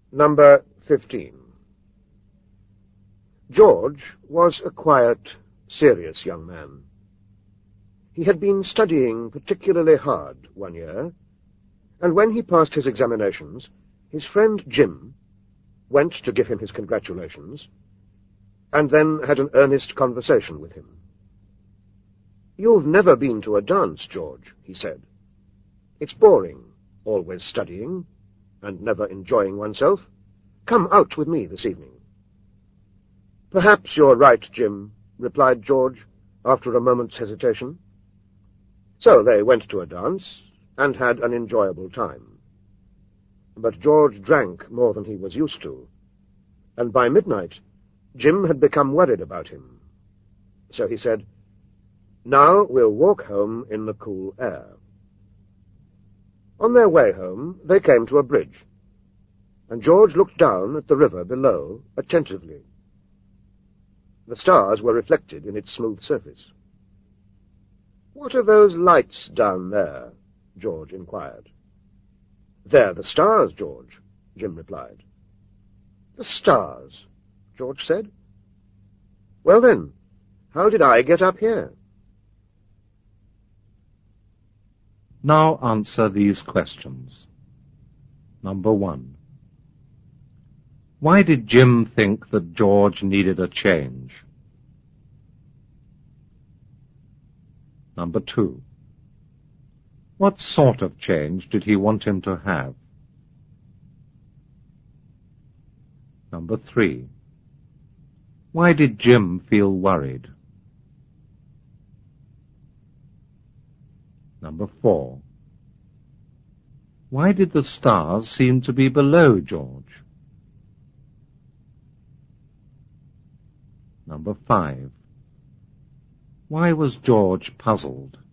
Number 15. George was a quiet, serious young man. He had been studying particularly hard one year, and when he passed his examinations, his friend Jim went to give him his congratulations, and then had an earnest conversation with him. "You've never been to a dance, George," he said. "It's boring, always studying, and never enjoying oneself. Come out with me this evening." "Perhaps you're right, Jim," replied George, after a moment's hesitation. So they went to a dance, and had an enjoyable time. But George drank more than he was used to, and by midnight Jim had become worried about him. So he said, "Now we'll walk home in the cool air." On their way home they came to a bridge, and George looked down at the river below attentively. The stars were reflected in its smooth surface. "What are those lights down there?" George inquired. "They're the stars, George," Jim replied. "The stars?" George said. "Well then, how did I get up here?" Now answer these questions. Number 1. Why did Jim think that George needed a change? Number 2. What sort of change did he want him to have? Number 3. Why did Jim feel worried? Number 4. Why did the stars seem to be below George? Number 5. Why was George puzzled?